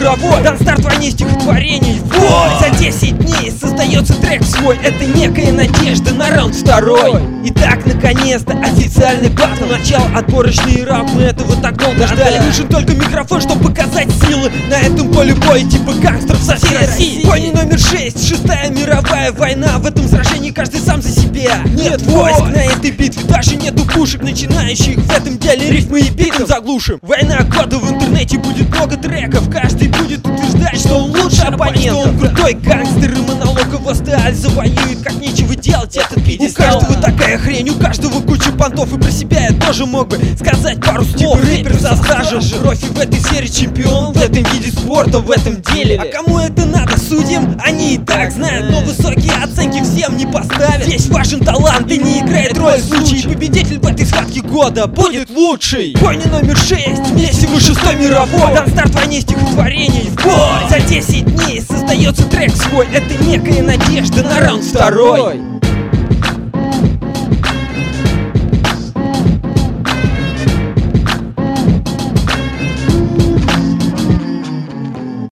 мировой. Дан старт войне стихотворений в бой. За 10 дней создается трек свой. Это некая надежда на раунд второй. Итак, наконец-то официальный батл. Начало отборочный раунд, мы этого так долго ждали. Нужен только микрофон, чтобы показать силы на этом поле боя, типа гангстеров со всей России. Бойня номер 6, 6-я мировая война. В этом сражении каждый сам за себя. Нет войск на этой битве, даже нету пушек начинающих. В этом деле рифмы и битом заглушим. Война года, в интернете будет много треков. Каждый будет утверждать, что он лучше оппонента, что он крутой гангстер, и монолог его сталь завоюет, как нечего делать этот пьедестал. У каждого такая хрень, у каждого куча понтов. И про себя я тоже мог бы сказать пару слов. Рэпер со стажем, профи в этой сфере, чемпион в этом виде спорта, в этом деле. А кому это надо? Судьям? Они и так знают, но высокие оценки всем не поставят. Здесь важен талант и не играет роль случай. Победитель в этой схватке года будет лучший. Бойня номер 6, месиво 6-й мировой. Дан старт войне стихотворений в бой. За 10 дней создается трек свой. Это некая надежда на раунд второй.